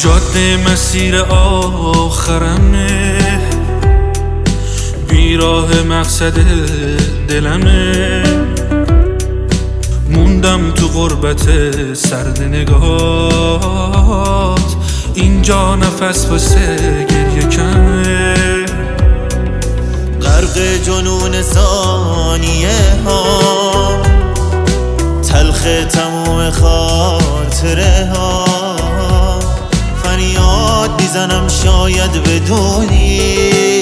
جاده مسیر آخرمه، بیراه مقصد دلمه. موندم تو غربت سرد نگاهات، اینجا نفس واسه گریه کمه. غرق جنون ثانیه ها، تلخ تموم خاطره ها. فریاد میزنم شاید بدونی،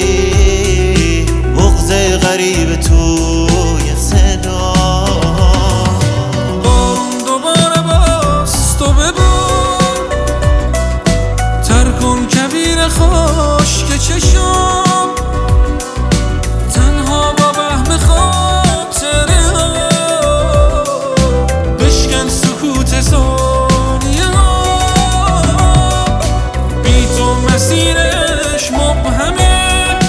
بغض غریب توی صدا. بارون دوباره باز تو ببار، تر کن کویر خشک چشم، تنها با وهم خاطره ها. بشکن سکوت ثانیه ها، بی تو مسیرش مبهمه،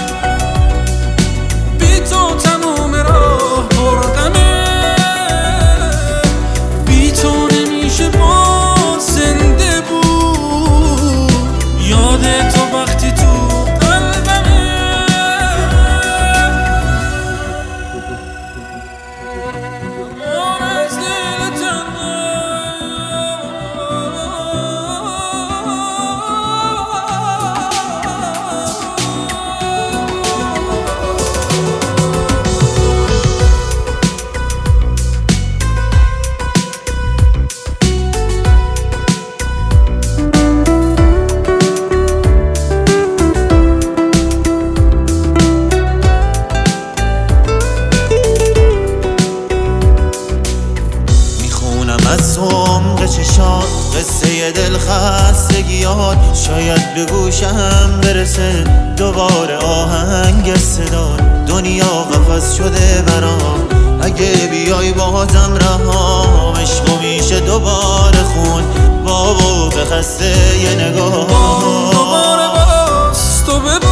بی تو تموم راه بردمه. بی تو نمیشه باز زنده بود، یاد تو وقتی تو قلبمه. از دل از عمق چشات قصه دل خستگیات، شاید به گوشم برسه دوباره آهنگ صدا. دنیا قفس شده برام، اگه بیای بازم رهام. عشق میشه دوباره خون با بغض خسته یه نگاه. دوباره باز تو